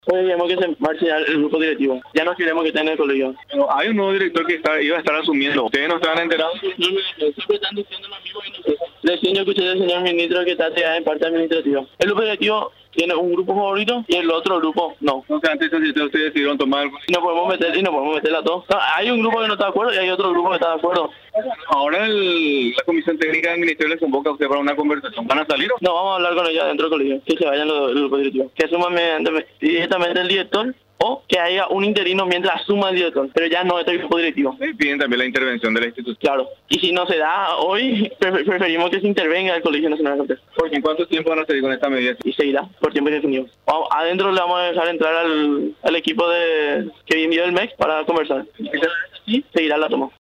Pues queremos que se marche ya el grupo directivo. Ya no queremos que esté en el colegio. Pero hay un nuevo director que iba a estar asumiendo. ¿Ustedes no estaban enterados? Siempre están diciendo lo mismo que nosotros. Recién yo escuché del señor ministro que está en parte administrativa. El grupo directivo tiene un grupo favorito y el otro grupo no. Entonces antes ustedes decidieron tomar... Y no podemos meterla a todos. No, hay un grupo que no está de acuerdo y hay otro grupo que está de acuerdo. Ahora la Comisión Técnica del Ministerio les convoca a usted para una conversación. ¿Van a salir o no? No, vamos a hablar con ellos dentro del colegio. Que se vayan los grupos directivos. Que asuman directamente el director o que haya un interino mientras asuma el director. Pero ya no este grupo directivo. Sí, piden también la intervención de la institución. Claro. Y si no se da hoy, preferimos que se intervenga el Colegio Nacional de Artes. Porque ¿en cuánto tiempo van a seguir con esta medida? Y seguirá por tiempo indefinido. Adentro le vamos a dejar entrar al equipo que envió el MEX para conversar. Y si seguirá la toma.